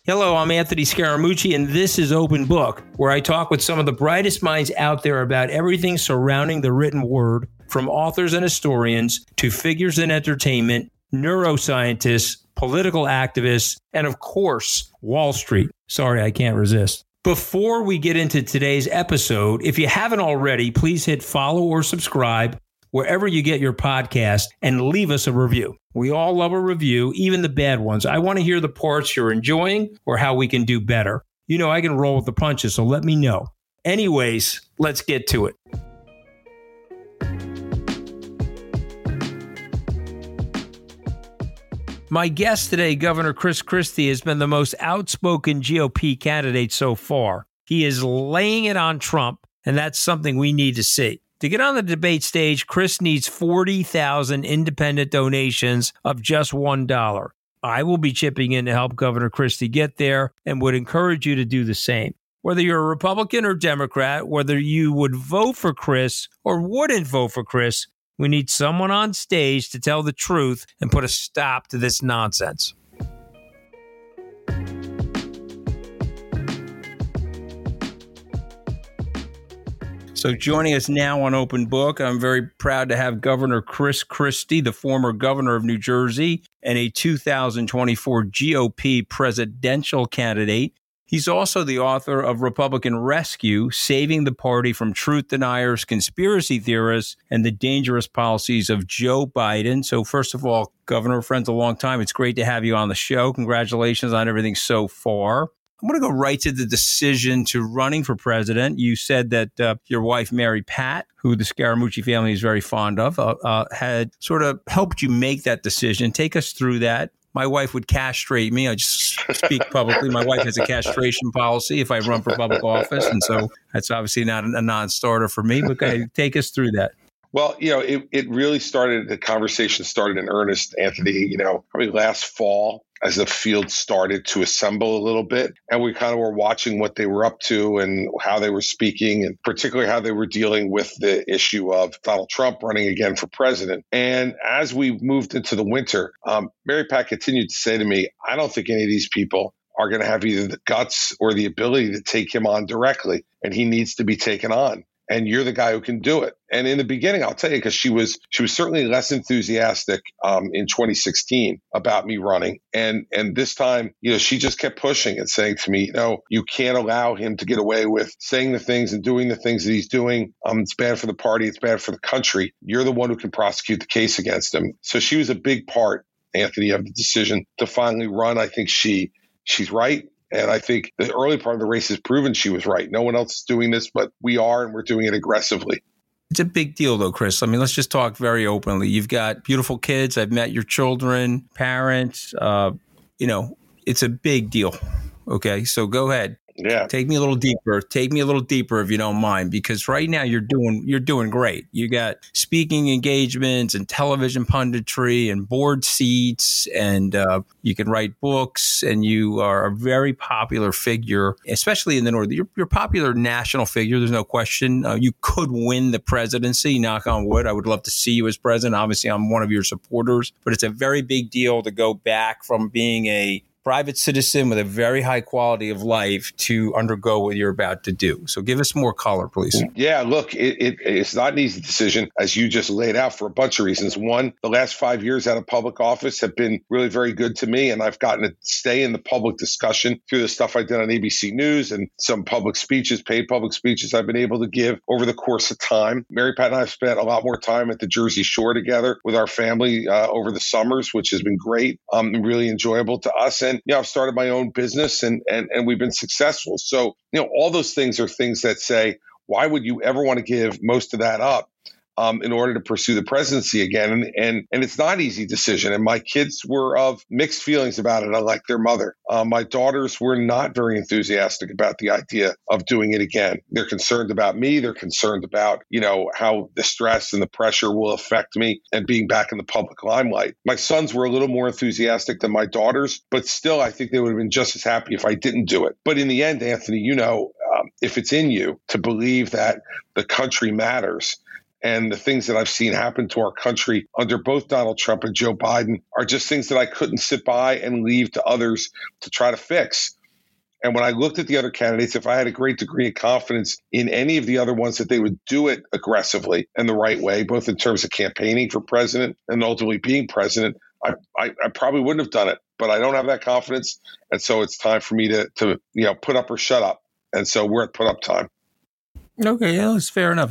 Hello, I'm Anthony Scaramucci, and this is Open Book, where I talk with some of the brightest minds out there about everything surrounding the written word, from authors and historians to figures in entertainment, neuroscientists, political activists, and of course, Wall Street. Sorry, I can't resist. Before we get into today's episode, if you haven't already, please hit follow or subscribe wherever you get your podcast and leave us a review. We all love a review, even the bad ones. I want to hear the parts you're enjoying or how we can do better. You know, I can roll with the punches, so let me know. Anyways, let's get to it. My guest today, Governor Chris Christie, has been the most outspoken GOP candidate so far. He is laying it on Trump, and that's something we need to see. To get on the debate stage, Chris needs 40,000 independent donations of just $1. I will be chipping in to help Governor Christie get there and would encourage you to do the same. Whether you're a Republican or Democrat, whether you would vote for Chris or wouldn't vote for Chris, we need someone on stage to tell the truth and put a stop to this nonsense. So joining us now on Open Book, I'm very proud to have Governor Chris Christie, the former governor of New Jersey and a 2024 GOP presidential candidate. He's also the author of Republican Rescue, Saving the Party from Truth Deniers, Conspiracy Theorists, and the Dangerous Policies of Joe Biden. So first of all, Governor, friends a long time. It's great to have you on the show. Congratulations on everything so far. I'm going to go right to the decision to running for president. You said that your wife, Mary Pat, who the Scaramucci family is very fond of, had sort of helped you make that decision. Take us through that. My wife would castrate me. I just speak publicly. My wife has a castration policy if I run for public office. And so that's obviously not a non-starter for me. But take us through that. Well, it really started, the conversation started in earnest, Anthony, probably last fall as the field started to assemble a little bit. And we kind of were watching what they were up to and how they were speaking, and particularly how they were dealing with the issue of Donald Trump running again for president. And as we moved into the winter, Mary Pat continued to say to me, I don't think any of these people are going to have either the guts or the ability to take him on directly, and he needs to be taken on. And you're the guy who can do it. And in the beginning, I'll tell you, because she was certainly less enthusiastic in 2016 about me running. And this time, she just kept pushing and saying to me, you can't allow him to get away with saying the things and doing the things that he's doing. It's bad for the party. It's bad for the country. You're the one who can prosecute the case against him. So she was a big part, Anthony, of the decision to finally run. I think she's right. And I think the early part of the race has proven she was right. No one else is doing this, but we are, and we're doing it aggressively. It's a big deal, though, Chris. I mean, let's just talk very openly. You've got beautiful kids. I've met your children, parents. It's a big deal. Okay, so go ahead. Yeah. Take me a little deeper. Take me a little deeper, if you don't mind, because right now you're doing great. You got speaking engagements and television punditry and board seats, and you can write books, and you are a very popular figure, especially in the North. You're a popular national figure. There's no question. You could win the presidency, knock on wood. I would love to see you as president. Obviously, I'm one of your supporters, but it's a very big deal to go back from being a private citizen with a very high quality of life to undergo what you're about to do. So give us more color, please. Yeah, look, it's not an easy decision, as you just laid out, for a bunch of reasons. One, the last 5 years out of public office have been really very good to me, and I've gotten to stay in the public discussion through the stuff I did on ABC News and some public speeches, paid public speeches I've been able to give over the course of time. Mary Pat and I have spent a lot more time at the Jersey Shore together with our family over the summers, which has been great, really enjoyable to us. And I've started my own business and we've been successful. So, all those things are things that say, why would you ever want to give most of that up in order to pursue the presidency again? And it's not an easy decision. And my kids were of mixed feelings about it, unlike their mother. My daughters were not very enthusiastic about the idea of doing it again. They're concerned about me. They're concerned about, how the stress and the pressure will affect me and being back in the public limelight. My sons were a little more enthusiastic than my daughters, but still, I think they would have been just as happy if I didn't do it. But in the end, Anthony, if it's in you to believe that the country matters, and the things that I've seen happen to our country under both Donald Trump and Joe Biden are just things that I couldn't sit by and leave to others to try to fix. And when I looked at the other candidates, if I had a great degree of confidence in any of the other ones that they would do it aggressively and the right way, both in terms of campaigning for president and ultimately being president, I probably wouldn't have done it. But I don't have that confidence. And so it's time for me to put up or shut up. And so we're at put up time. Okay, yeah, that's fair enough.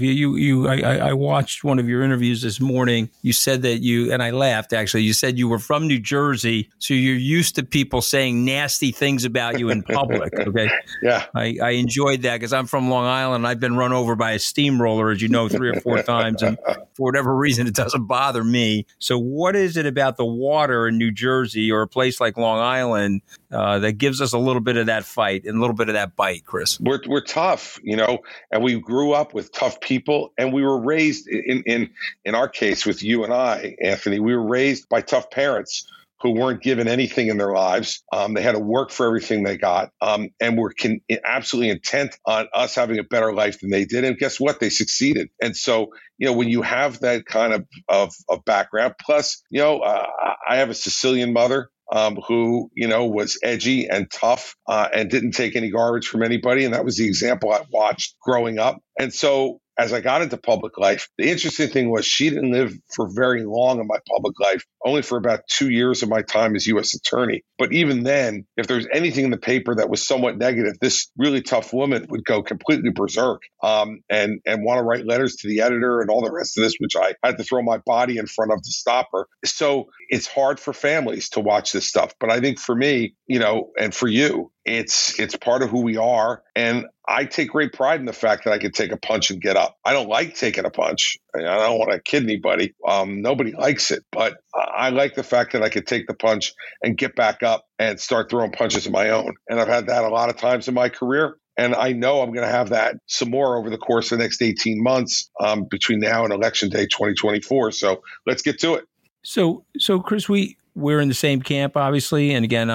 I watched one of your interviews this morning. You said that and I laughed actually. You said you were from New Jersey, so you're used to people saying nasty things about you in public. Okay, yeah, I enjoyed that because I'm from Long Island. I've been run over by a steamroller, as you know, 3 or 4 times, and for whatever reason, it doesn't bother me. So, what is it about the water in New Jersey or a place like Long Island that gives us a little bit of that fight and a little bit of that bite, Chris? We're tough, and we grew up with tough people, and we were raised in our case with you and I, Anthony, we were raised by tough parents who weren't given anything in their lives. They had to work for everything they got, and were absolutely intent on us having a better life than they did. And guess what? They succeeded. And so, when you have that kind of background, plus, I have a Sicilian mother who, was edgy and tough and didn't take any garbage from anybody. And that was the example I watched growing up. And so as I got into public life, the interesting thing was she didn't live for very long in my public life, only for about 2 years of my time as U.S. attorney. But even then, if there was anything in the paper that was somewhat negative, this really tough woman would go completely berserk and want to write letters to the editor and all the rest of this, which I had to throw my body in front of to stop her. So it's hard for families to watch this stuff. But I think for me, and for you, it's part of who we are. And I take great pride in the fact that I can take a punch and get up. I don't like taking a punch. I don't want to kid anybody. Nobody likes it. But I like the fact that I could take the punch and get back up and start throwing punches of my own. And I've had that a lot of times in my career. And I know I'm going to have that some more over the course of the next 18 months between now and Election Day 2024. So let's get to it. So Chris, we're in the same camp, obviously, and again,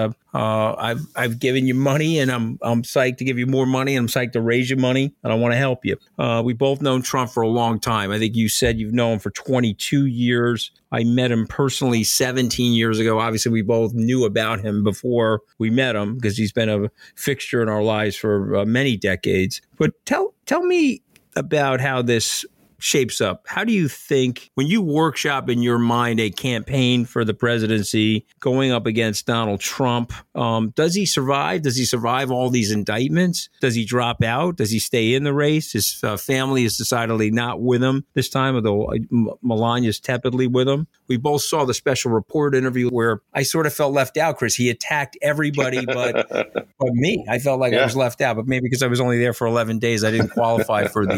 I've given you money, and I'm psyched to give you more money, and I'm psyched to raise you money, and I want to help you. We both known Trump for a long time. I think you said you've known him for 22 years. I met him personally 17 years ago. Obviously, we both knew about him before we met him because he's been a fixture in our lives for many decades. But tell me about how this shapes up. How do you think, when you workshop in your mind a campaign for the presidency going up against Donald Trump, does he survive? Does he survive all these indictments? Does he drop out? Does he stay in the race? His family is decidedly not with him this time, although Melania's tepidly with him. We both saw the special report interview where I sort of felt left out, Chris. He attacked everybody but me. I felt like I was left out, but maybe because I was only there for 11 days, I didn't qualify for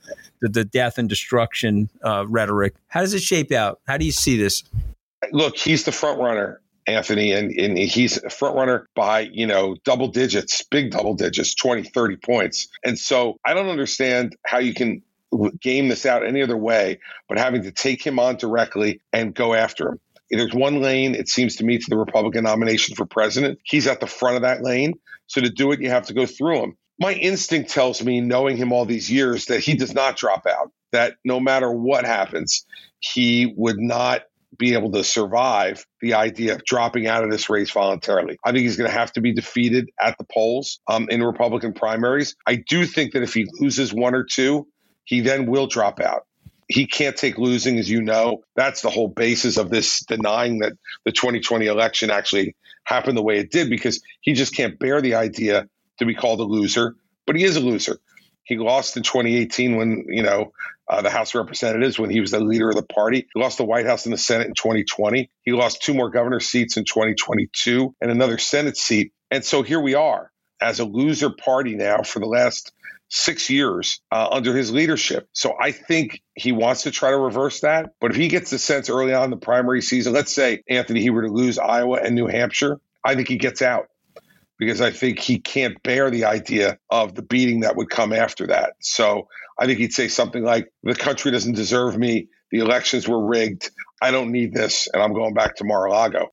the death and destruction rhetoric. How does it shape out? How do you see this? Look, he's the front runner, Anthony, and he's a front runner by, double digits, big double digits, 20, 30 points. And so I don't understand how you can game this out any other way but having to take him on directly and go after him. There's one lane, it seems to me, to the Republican nomination for president. He's at the front of that lane. So to do it, you have to go through him. My instinct tells me, knowing him all these years, that he does not drop out, that no matter what happens, he would not be able to survive the idea of dropping out of this race voluntarily. I think he's going to have to be defeated at the polls in Republican primaries. I do think that if he loses one or two, he then will drop out. He can't take losing, as you know. That's the whole basis of this denying that the 2020 election actually happened the way it did, because he just can't bear the idea to be called a loser, but he is a loser. He lost in 2018 when, the House of Representatives, when he was the leader of the party. He lost the White House and the Senate in 2020. He lost 2 more governor seats in 2022 and another Senate seat. And so here we are as a loser party now for the last 6 years under his leadership. So I think he wants to try to reverse that. But if he gets the sense early on in the primary season, let's say, Anthony, he were to lose Iowa and New Hampshire, I think he gets out, because I think he can't bear the idea of the beating that would come after that. So I think he'd say something like, the country doesn't deserve me. The elections were rigged. I don't need this. And I'm going back to Mar-a-Lago.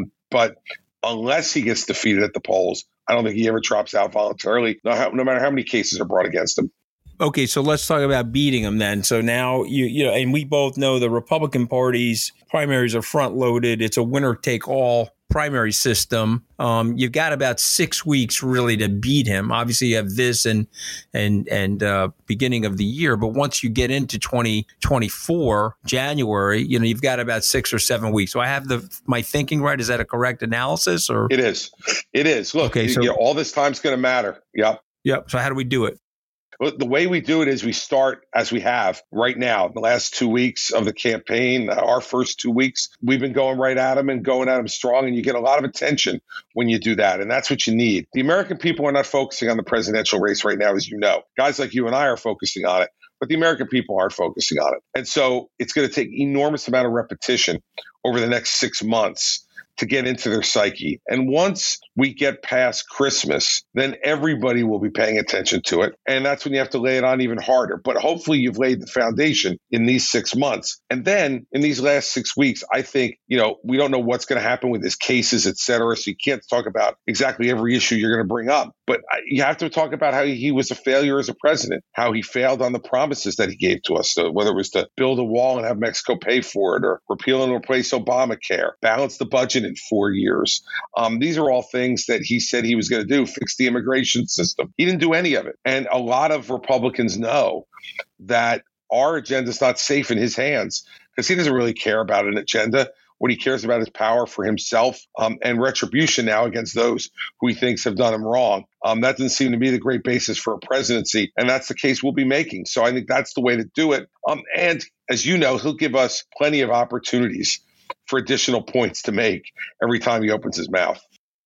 But unless he gets defeated at the polls, I don't think he ever drops out voluntarily, no matter how many cases are brought against him. Okay, so let's talk about beating him then. So now, and we both know the Republican Party's primaries are front-loaded. It's a winner-take-all primary system, you've got about 6 weeks really to beat him. Obviously, you have this and beginning of the year, but once you get into 2024 January, you've got about 6 or 7 weeks. So I have my thinking right? Is that a correct analysis? Or it is? Look, okay, so all this time's going to matter. Yep. So how do we do it? Well, the way we do it is we start as we have right now. The last 2 weeks of the campaign, our first 2 weeks, we've been going right at them and going at them strong. And you get a lot of attention when you do that. And that's what you need. The American people are not focusing on the presidential race right now, as you know. Guys like you and I are focusing on it, but the American people aren't focusing on it. And so it's going to take enormous amount of repetition over the next 6 months to get into their psyche. And once we get past Christmas, then everybody will be paying attention to it. And that's when you have to lay it on even harder. But hopefully you've laid the foundation in these 6 months. And then in these last 6 weeks, I think, we don't know what's going to happen with his cases, et cetera. So you can't talk about exactly every issue you're going to bring up. But you have to talk about how he was a failure as a president, how he failed on the promises that he gave to us, whether it was to build a wall and have Mexico pay for it, or repeal and replace Obamacare, balance the budget in 4 years. These are all things that he said he was going to do, fix the immigration system. He didn't do any of it. And a lot of Republicans know that our agenda is not safe in his hands because he doesn't really care about an agenda. What he cares about is power for himself and retribution now against those who he thinks have done him wrong. That doesn't seem to be the great basis for a presidency, and that's the case we'll be making. So I think that's the way to do it. And as you know, he'll give us plenty of opportunities for additional points to make every time he opens his mouth.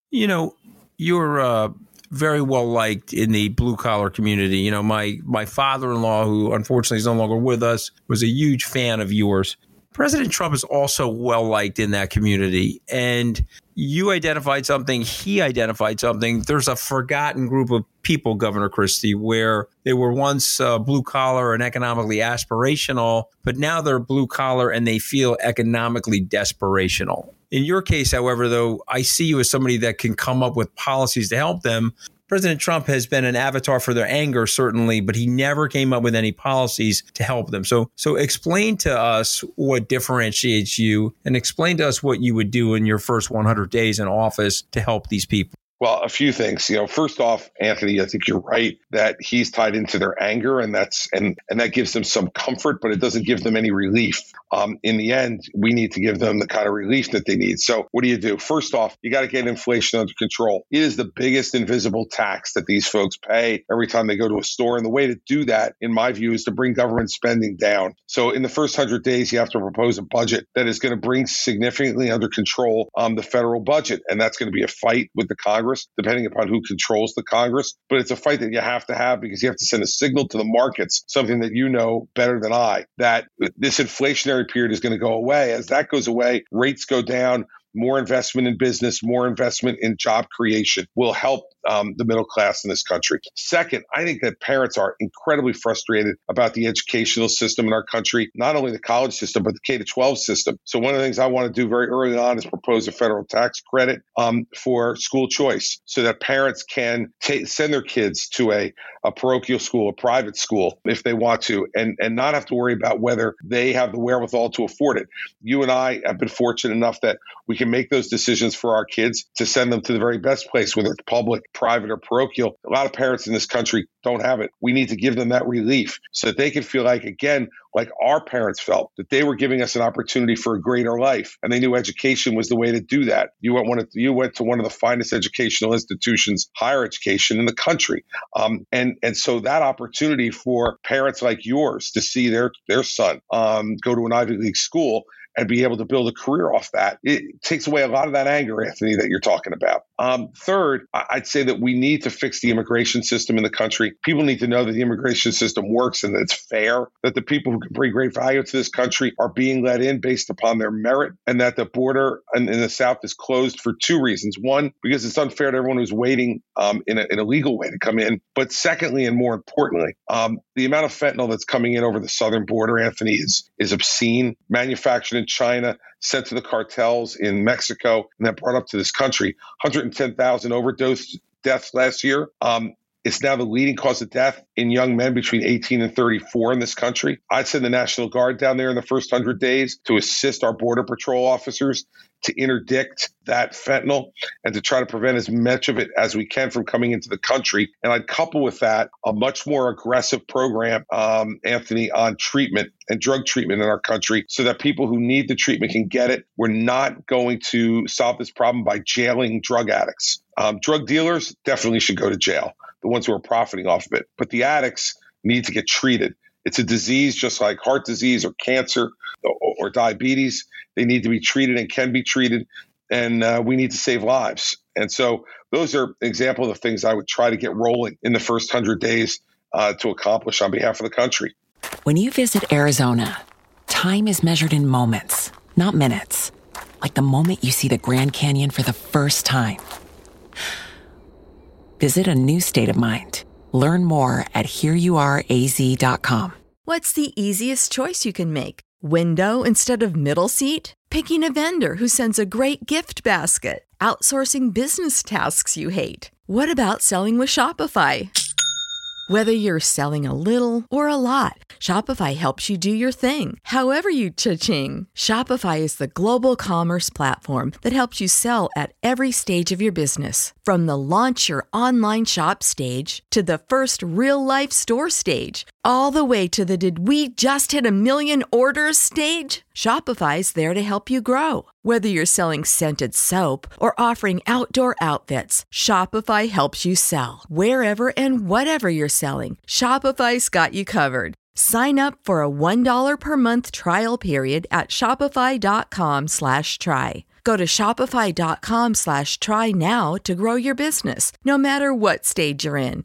You're very well liked in the blue collar community. My father-in-law, who unfortunately is no longer with us, was a huge fan of yours. President Trump is also well liked in that community. And you identified something, he identified something. There's a forgotten group of people, Governor Christie, where they were once blue collar and economically aspirational, but now they're blue collar and they feel economically desperational. In your case, however, though, I see you as somebody that can come up with policies to help them. President Trump has been an avatar for their anger, certainly, but he never came up with any policies to help them. So explain to us what differentiates you and explain to us what you would do in your first 100 days in office to help these people. Well, a few things. First off, Anthony, I think you're right that he's tied into their anger, and that gives them some comfort, but it doesn't give them any relief. In the end, we need to give them the kind of relief that they need. So what do? First off, you got to get inflation under control. It is the biggest invisible tax that these folks pay every time they go to a store. And the way to do that, in my view, is to bring government spending down. So in the first 100 days, you have to propose a budget that is going to bring significantly under control the federal budget. And that's going to be a fight with the Congress, depending upon who controls the Congress. But it's a fight that you have to have because you have to send a signal to the markets, something that you know better than I, that this inflationary period is going to go away. As that goes away, rates go down. More investment in business, more investment in job creation will help the middle class in this country. Second, I think that parents are incredibly frustrated about the educational system in our country, not only the college system, but the K-12 system. So one of the things I want to do very early on is propose a federal tax credit for school choice so that parents can send their kids to a parochial school, a private school, if they want to, and not have to worry about whether they have the wherewithal to afford it. You and I have been fortunate enough that we can make those decisions for our kids to send them to the very best place, whether it's public, private, or parochial. A lot of parents in this country don't have it. We need to give them that relief so that they can feel like, again, like our parents felt, that they were giving us an opportunity for a greater life. And they knew education was the way to do that. You went to one of the finest educational institutions, higher education in the country. And so that opportunity for parents like yours to see their son go to an Ivy League school and be able to build a career off that, it takes away a lot of that anger, Anthony, that you're talking about. Third, I'd say that we need to fix the immigration system in the country. People need to know that the immigration system works and that it's fair, that the people who can bring great value to this country are being let in based upon their merit, and that the border in the South is closed for two reasons. One, because it's unfair to everyone who's waiting in a legal way to come in. But secondly, and more importantly, the amount of fentanyl that's coming in over the southern border, Anthony, is obscene. Manufactured in China, sent to the cartels in Mexico, and then brought up to this country. 110,000 overdose deaths last year. It's now the leading cause of death in young men between 18 and 34 in this country. I'd send the National Guard down there in the first 100 days to assist our Border Patrol officers to interdict that fentanyl and to try to prevent as much of it as we can from coming into the country. And I'd couple with that a much more aggressive program, Anthony, on treatment and drug treatment in our country so that people who need the treatment can get it. We're not going to solve this problem by jailing drug addicts. Drug dealers definitely should go to jail, the ones who are profiting off of it. But the addicts need to get treated. It's a disease just like heart disease or cancer or diabetes. They need to be treated and can be treated, and we need to save lives. And so those are an example of the things I would try to get rolling in the first 100 days to accomplish on behalf of the country. When you visit Arizona, time is measured in moments, not minutes. Like the moment you see the Grand Canyon for the first time. Visit a new state of mind. Learn more at hereyouareaz.com. What's the easiest choice you can make? Window instead of middle seat? Picking a vendor who sends a great gift basket? Outsourcing business tasks you hate? What about selling with Shopify? Whether you're selling a little or a lot, Shopify helps you do your thing, however you cha-ching. Shopify is the global commerce platform that helps you sell at every stage of your business. From the launch your online shop stage to the first real-life store stage, all the way to the did we just hit 1 million orders stage. Shopify's there to help you grow. Whether you're selling scented soap or offering outdoor outfits, Shopify helps you sell. Wherever and whatever you're selling, Shopify's got you covered. Sign up for a $1 per month trial period at shopify.com/try. Go to shopify.com/try now to grow your business, no matter what stage you're in.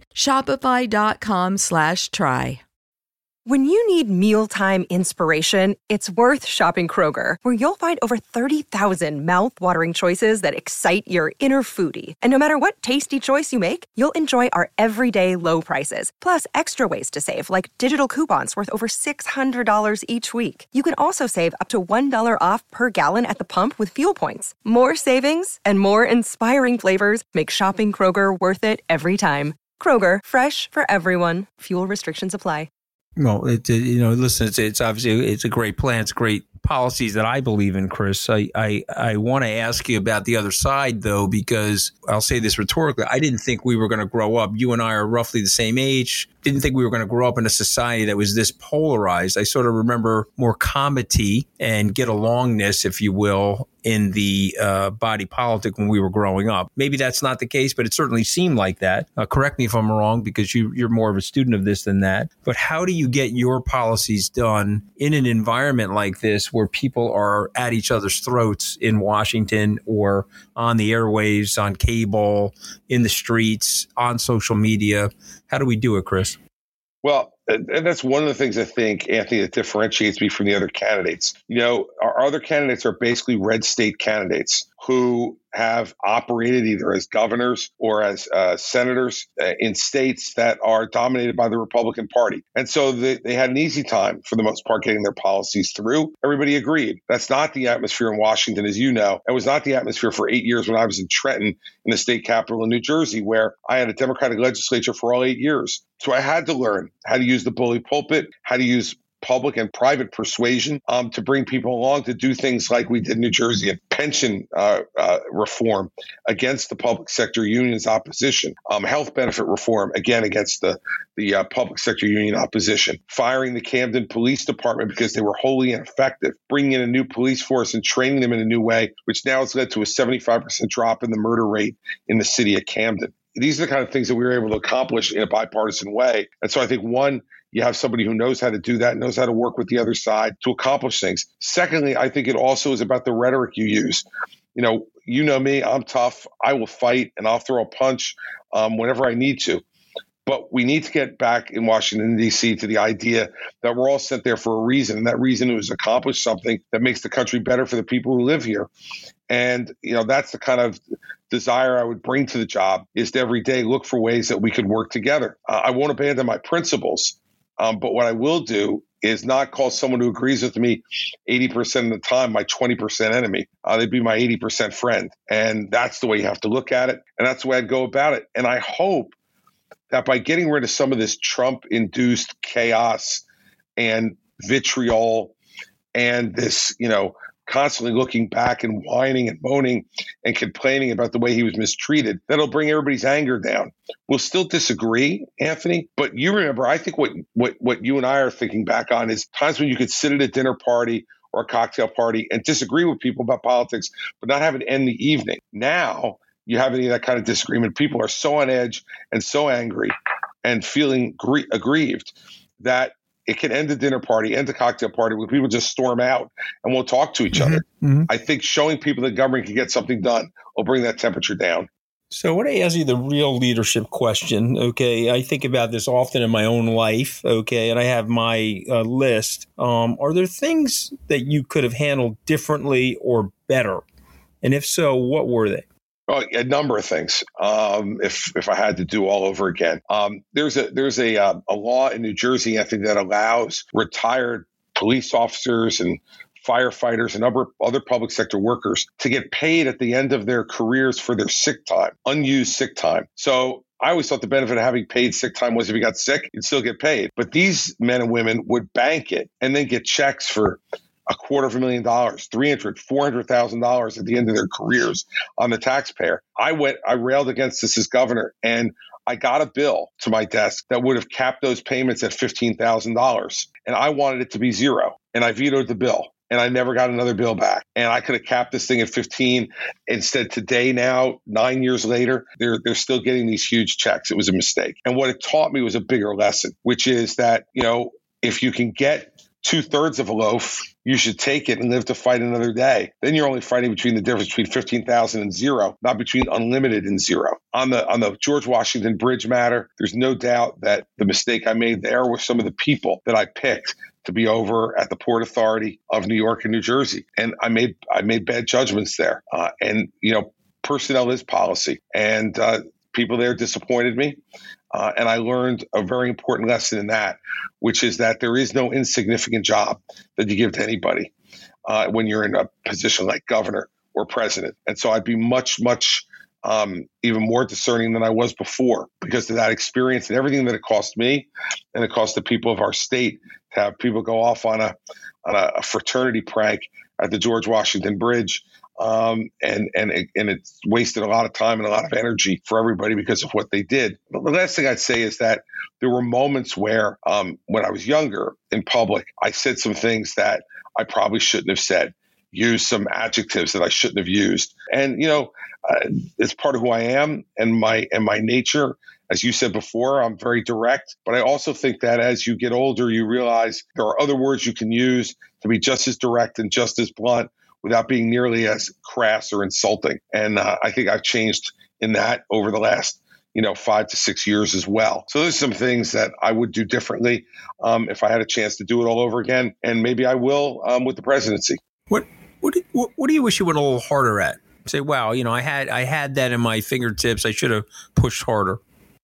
Shopify.com/try. When you need mealtime inspiration, it's worth shopping Kroger, where you'll find over 30,000 mouth-watering choices that excite your inner foodie. And no matter what tasty choice you make, you'll enjoy our everyday low prices, plus extra ways to save, like digital coupons worth over $600 each week. You can also save up to $1 off per gallon at the pump with fuel points. More savings and more inspiring flavors make shopping Kroger worth it every time. Kroger, fresh for everyone. Fuel restrictions apply. Well, listen, it's obviously it's a great plan. It's great policies that I believe in, Chris. I want to ask you about the other side, though, because I'll say this rhetorically. I didn't think we were going to grow up. You and I are roughly the same age. Didn't think we were going to grow up in a society that was this polarized. I sort of remember more comity and get alongness, if you will, in the body politic when we were growing up. Maybe that's not the case, but it certainly seemed like that. Correct me if I'm wrong, because you're more of a student of this than that. But how do you get your policies done in an environment like this where people are at each other's throats in Washington or on the airwaves, on cable, in the streets, on social media? How do we do it, Chris? Well, and that's one of the things I think, Anthony, that differentiates me from the other candidates. You know, our other candidates are basically red state candidates who have operated either as governors or as senators in states that are dominated by the Republican Party. And so they had an easy time, for the most part, getting their policies through. Everybody agreed. That's not the atmosphere in Washington, as you know. It was not the atmosphere for 8 years when I was in Trenton, in the state capital in New Jersey, where I had a Democratic legislature for all 8 years. So I had to learn how to use the bully pulpit, how to use public and private persuasion to bring people along to do things like we did in New Jersey, and pension reform against the public sector union's opposition, health benefit reform, again, against the public sector union opposition, firing the Camden Police Department because they were wholly ineffective, bringing in a new police force and training them in a new way, which now has led to a 75% drop in the murder rate in the city of Camden. These are the kind of things that we were able to accomplish in a bipartisan way. And so I think, one, you have somebody who knows how to do that, knows how to work with the other side to accomplish things. Secondly, I think it also is about the rhetoric you use. You know me, I'm tough. I will fight and I'll throw a punch whenever I need to. But we need to get back in Washington, D.C. to the idea that we're all sent there for a reason. And that reason is to accomplish something that makes the country better for the people who live here. And, that's the kind of desire I would bring to the job, is to every day look for ways that we could work together. I won't abandon my principles. But what I will do is not call someone who agrees with me 80% of the time my 20% enemy. They'd be my 80% friend. And that's the way you have to look at it. And that's the way I'd go about it. And I hope that by getting rid of some of this Trump-induced chaos and vitriol and this, constantly looking back and whining and moaning and complaining about the way he was mistreated, that'll bring everybody's anger down. We'll still disagree, Anthony, but you remember, I think what you and I are thinking back on is times when you could sit at a dinner party or a cocktail party and disagree with people about politics, but not have it end the evening. Now you have any of that kind of disagreement. People are so on edge and so angry and feeling aggrieved that it can end the dinner party, end the cocktail party where people just storm out and won't talk to each other. Mm-hmm. I think showing people that government can get something done will bring that temperature down. So I want to ask you the real leadership question, okay? I think about this often in my own life, okay? And I have my list. Are there things that you could have handled differently or better? And if so, what were they? Well, a number of things. If I had to do all over again, there's a law in New Jersey, I think, that allows retired police officers and firefighters and other public sector workers to get paid at the end of their careers for their sick time, unused sick time. So I always thought the benefit of having paid sick time was if you got sick, you'd still get paid. But these men and women would bank it and then get checks for $250,000, $300,000, $400,000 at the end of their careers on the taxpayer. I railed against this as governor, and I got a bill to my desk that would have capped those payments at $15,000, and I wanted it to be zero, and I vetoed the bill. And I never got another bill back. And I could have capped this thing at 15. Instead, today, now, 9 years later, they're still getting these huge checks. It was a mistake. And what it taught me was a bigger lesson, which is that, if you can get 2/3 of a loaf, you should take it and live to fight another day. Then you're only fighting between the difference between 15,000 and zero, not between unlimited and zero. On the George Washington Bridge matter, there's no doubt that the mistake I made there was some of the people that I picked to be over at the Port Authority of New York and New Jersey. And I made bad judgments there. Personnel is policy. And people there disappointed me. And I learned a very important lesson in that, which is that there is no insignificant job that you give to anybody when you're in a position like governor or president. And so I'd be much, much even more discerning than I was before because of that experience and everything that it cost me and it cost the people of our state to have people go off on a fraternity prank at the George Washington Bridge. And it's wasted a lot of time and a lot of energy for everybody because of what they did. The last thing I'd say is that there were moments where when I was younger in public, I said some things that I probably shouldn't have said, used some adjectives that I shouldn't have used. And, it's part of who I am and my nature. As you said before, I'm very direct, but I also think that as you get older, you realize there are other words you can use to be just as direct and just as blunt without being nearly as crass or insulting. And I think I've changed in that over the last, 5 to 6 years as well. So there's some things that I would do differently if I had a chance to do it all over again. And maybe I will with the presidency. What do you wish you went a little harder at? Say, wow, I had that in my fingertips. I should have pushed harder.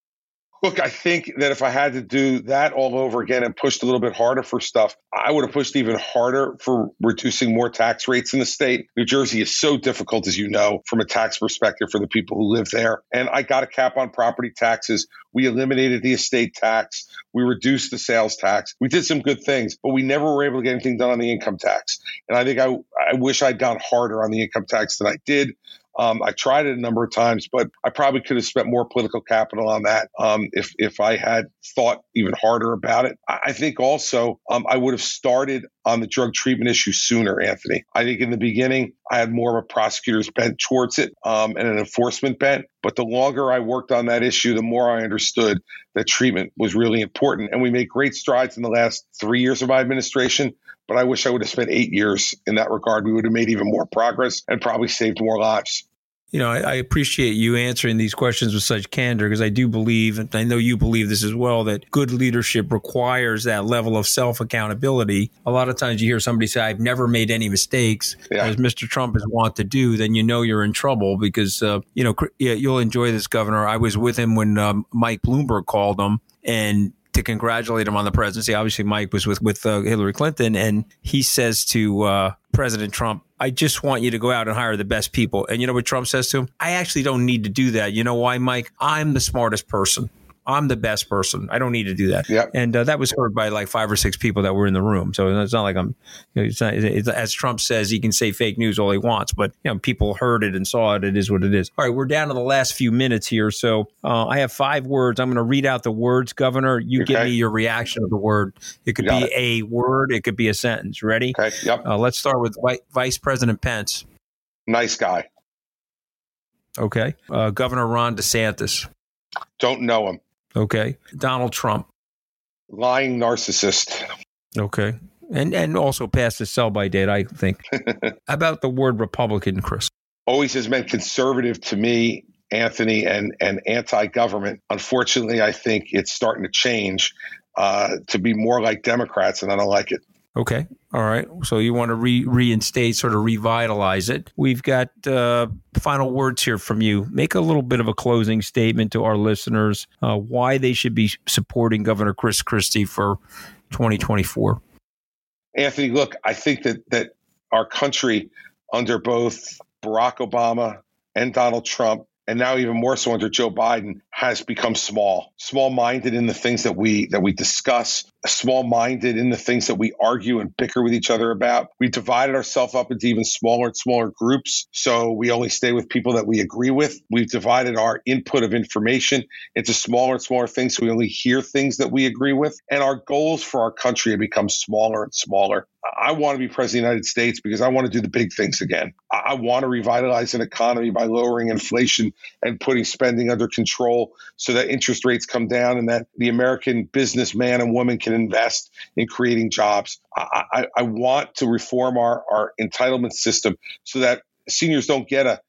Look, I think that if I had to do that all over again and pushed a little bit harder for stuff, I would have pushed even harder for reducing more tax rates in the state. New Jersey is so difficult, as you know, from a tax perspective for the people who live there. And I got a cap on property taxes. We eliminated the estate tax. We reduced the sales tax. We did some good things, but we never were able to get anything done on the income tax. And I think I wish I'd gone harder on the income tax than I did. I tried it a number of times, but I probably could have spent more political capital on that if I had thought even harder about it. I think also I would have started on the drug treatment issue sooner, Anthony. I think in the beginning, I had more of a prosecutor's bent towards it and an enforcement bent. But the longer I worked on that issue, the more I understood that treatment was really important. And we made great strides in the last 3 years of my administration. But I wish I would have spent 8 years in that regard. We would have made even more progress and probably saved more lives. I appreciate you answering these questions with such candor because I do believe, and I know you believe this as well, that good leadership requires that level of self-accountability. A lot of times you hear somebody say, I've never made any mistakes, as Mr. Trump is wont to do, then you're in trouble because, you'll enjoy this, Governor. I was with him when Mike Bloomberg called him and to congratulate him on the presidency. Obviously, Mike was with Hillary Clinton, and he says to President Trump, I just want you to go out and hire the best people. And you know what Trump says to him? I actually don't need to do that. You know why, Mike? I'm the smartest person. I'm the best person. I don't need to do that. Yep. And that was heard by like 5 or 6 people that were in the room. So it's not like as Trump says, he can say fake news all he wants, but people heard it and saw it. It is what it is. All right, we're down to the last few minutes here. So I have 5 words. I'm going to read out the words, Governor. You give me your reaction of the word. It could be a word. It could be a sentence. Ready? Okay. Yep. Let's start with Vice President Pence. Nice guy. Okay. Governor Ron DeSantis. Don't know him. Okay. Donald Trump. Lying narcissist. Okay. And also passed his sell-by date, I think. About the word Republican, Chris? Always has meant conservative to me, Anthony, and anti-government. Unfortunately, I think it's starting to change to be more like Democrats, and I don't like it. Okay. All right. So you want to reinstate, sort of revitalize it. We've got final words here from you. Make a little bit of a closing statement to our listeners, why they should be supporting Governor Chris Christie for 2024. Anthony, look, I think that our country under both Barack Obama and Donald Trump, and now even more so under Joe Biden, has become small-minded in the things that we discuss, small-minded in the things that we argue and bicker with each other about. We divided ourselves up into even smaller and smaller groups, so we only stay with people that we agree with. We've divided our input of information into smaller and smaller things, so we only hear things that we agree with. And our goals for our country have become smaller and smaller. I want to be president of the United States because I want to do the big things again. I want to revitalize an economy by lowering inflation and putting spending under control so that interest rates come down and that the American businessman and woman can invest in creating jobs. I want to reform our entitlement system so that seniors don't get a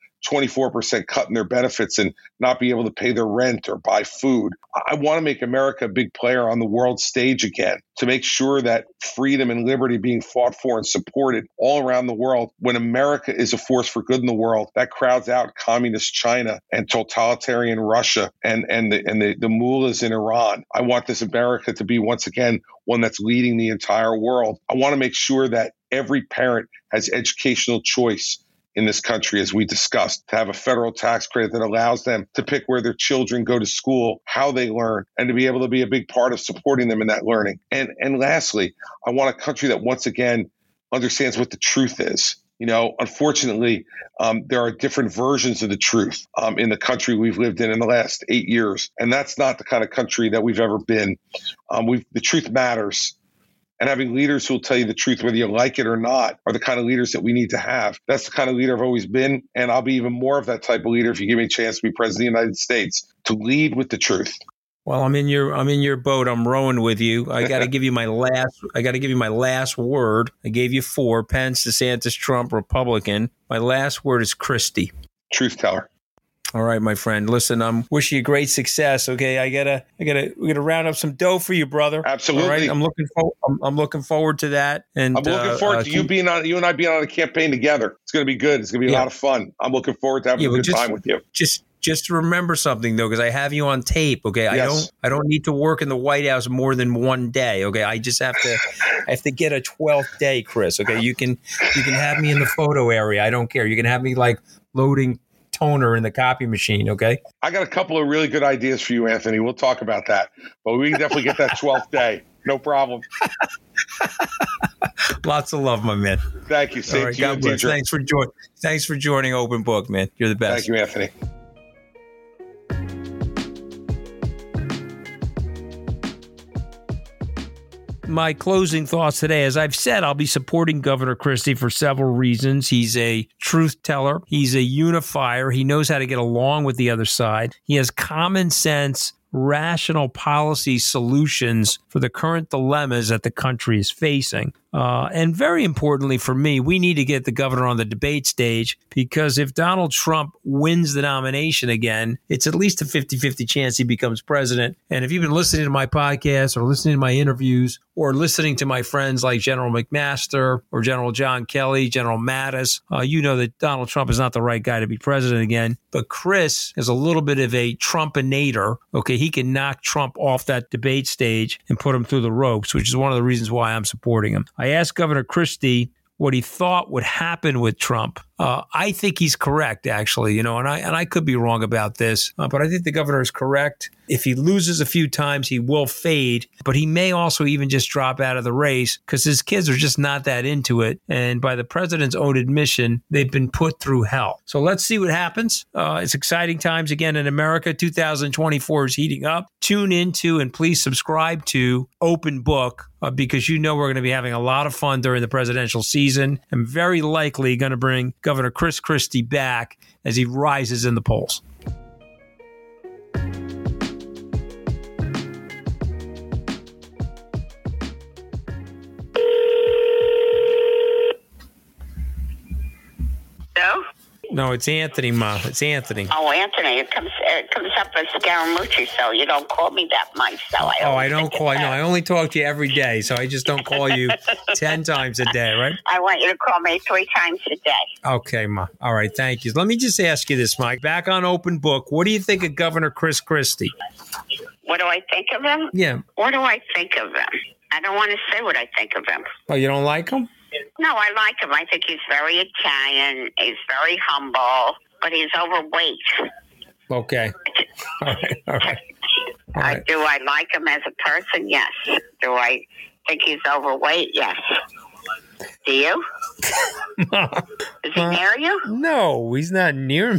24% cut in their benefits and not be able to pay their rent or buy food. I want to make America a big player on the world stage again, to make sure that freedom and liberty being fought for and supported all around the world. When America is a force for good in the world, that crowds out communist China and totalitarian Russia and the mullahs in Iran. I want this America to be once again one that's leading the entire world. I want to make sure that every parent has educational choice in this country, as we discussed, to have a federal tax credit that allows them to pick where their children go to school, how they learn, and to be able to be a big part of supporting them in that learning. And lastly, I want a country that once again understands what the truth is. Unfortunately, there are different versions of the truth in the country we've lived in the last 8 years. And that's not the kind of country that we've ever been. The truth matters. And having leaders who will tell you the truth, whether you like it or not, are the kind of leaders that we need to have. That's the kind of leader I've always been. And I'll be even more of that type of leader if you give me a chance to be president of the United States, to lead with the truth. Well, I'm in your boat. I'm rowing with you. I got to give you my last word. I gave you 4: Pence, DeSantis, Trump, Republican. My last word is Christie. Truth teller. All right, my friend. Listen, I'm wishing you great success. Okay, we gotta round up some dough for you, brother. Absolutely. All right? I'm looking forward to that. And I'm looking forward to you and I being on a campaign together. It's going to be good. It's going to be a lot of fun. I'm looking forward to having a good time with you. Just remember something though, because I have you on tape. Okay, yes. I don't need to work in the White House more than one day. Okay, I just have to get a 12th day, Chris. Okay, you can have me in the photo area. I don't care. You can have me like loading toner in the copy machine, okay? I got a couple of really good ideas for you, Anthony. We'll talk about that. But we can definitely get that 12th day. No problem. Lots of love, my man. Thank you. Same to you. God bless. Thanks for joining Open Book, man. You're the best. Thank you, Anthony. My closing thoughts today, as I've said, I'll be supporting Governor Christie for several reasons. He's a truth teller. He's a unifier. He knows how to get along with the other side. He has common sense, rational policy solutions for the current dilemmas that the country is facing. And very importantly for me, we need to get the governor on the debate stage, because if Donald Trump wins the nomination again, it's at least a 50-50 chance he becomes president. And if you've been listening to my podcast or listening to my interviews or listening to my friends like General McMaster or General John Kelly, General Mattis, you know that Donald Trump is not the right guy to be president again. But Chris is a little bit of a Trumpinator. Okay, he can knock Trump off that debate stage and put him through the ropes, which is one of the reasons why I'm supporting him. I asked Governor Christie what he thought would happen with Trump. I think he's correct, actually, and I could be wrong about this, but I think the governor is correct. If he loses a few times, he will fade, but he may also even just drop out of the race because his kids are just not that into it. And by the president's own admission, they've been put through hell. So let's see what happens. It's exciting times again in America. 2024 is heating up. Tune into and please subscribe to Open Book because you know we're going to be having a lot of fun during the presidential season. I'm very likely going to bring Governor Chris Christie back as he rises in the polls. No, it's Anthony, Ma. It's Anthony. Oh, Anthony. It comes up as Scaramucci, so you don't call me that much. So I don't call. No, I only talk to you every day, so I just don't call you 10 times a day, right? I want you to call me 3 times a day. Okay, Ma. All right, thank you. Let me just ask you this, Mike. Back on Open Book, what do you think of Governor Chris Christie? What do I think of him? Yeah. What do I think of him? I don't want to say what I think of him. Oh, you don't like him? No, I like him. I think he's very Italian. He's very humble, but he's overweight. Okay. All right. Do I like him as a person? Yes. Do I think he's overweight? Yes. Do you? Is he near you? No, he's not near me.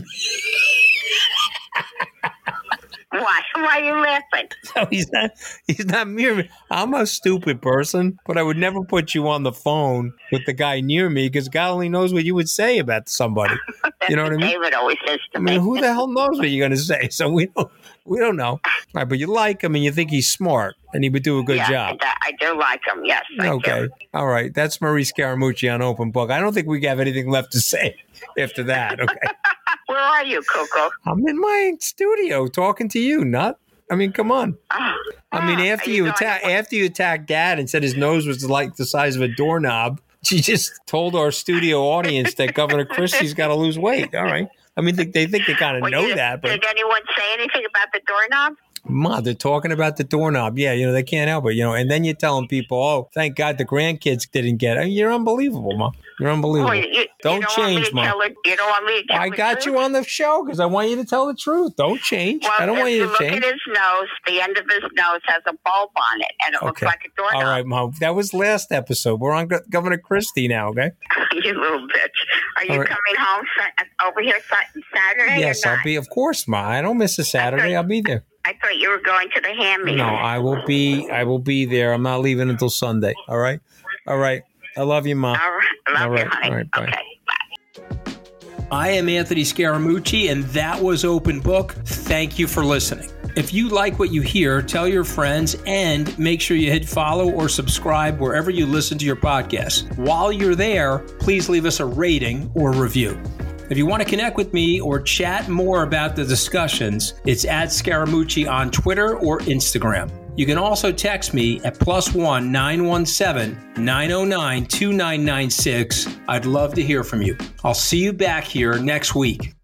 Why? Why are you laughing? No, he's not near me. I'm a stupid person, but I would never put you on the phone with the guy near me because God only knows what you would say about somebody. You know what I mean? David always says to me. I mean, who the hell knows what you're going to say? So we don't know. All right, but you like him and you think he's smart and he would do a good job. I do like him, yes. Okay. Do. All right. That's Marie Scaramucci on Open Book. I don't think we have anything left to say after that. Okay. Where are you, Cuckoo? I'm in my studio talking to you, Nut. I mean, come on. I mean, after you attacked Dad and said his nose was like the size of a doorknob, she just told our studio audience that Governor Christie's got to lose weight. All right. I mean, they think they kind of know that. But did anyone say anything about the doorknob? Ma, they're talking about the doorknob. Yeah, they can't help it, and then you're telling people, oh, thank God the grandkids didn't get it. I mean, you're unbelievable, Ma. You're unbelievable. Well, don't change, Ma. You don't want me to tell I got you on the show because I want you to tell the truth. Don't change. Well, I don't want you to change. Look at his nose. The end of his nose has a bulb on it, and it looks like a doorknob. All right, Ma. That was last episode. We're on Governor Christie now, okay? You little bitch. Are you coming home over here Saturday? Yes, I'll be. Of course, Ma. I don't miss a Saturday. I'll be there. I thought you were going to the ham meeting. No, I will be there. I'm not leaving until Sunday. All right? All right. I love you, Ma. All right. Love you, honey. All right, bye. Okay, bye. I am Anthony Scaramucci, and that was Open Book. Thank you for listening. If you like what you hear, tell your friends and make sure you hit follow or subscribe wherever you listen to your podcast. While you're there, please leave us a rating or review. If you want to connect with me or chat more about the discussions, it's at Scaramucci on Twitter or Instagram. You can also text me at +1 917 909 2996. I'd love to hear from you. I'll see you back here next week.